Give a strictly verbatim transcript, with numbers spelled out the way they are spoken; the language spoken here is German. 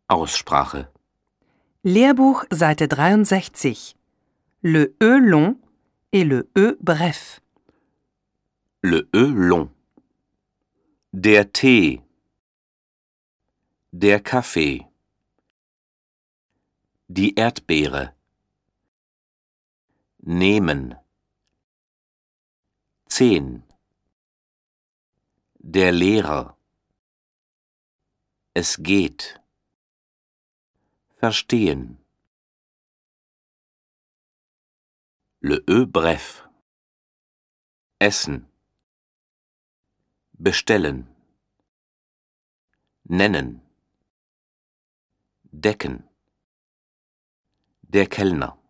Aussprache. Lehrbuch Seite dreiundsechzig. Le E long et le E bref. Le E long. Der Tee. Der Kaffee. Die Erdbeere. Nehmen. Zehn. Der Lehrer. Es geht. Verstehen. Le E bref. Essen. Bestellen. Nennen. Decken. Der Kellner.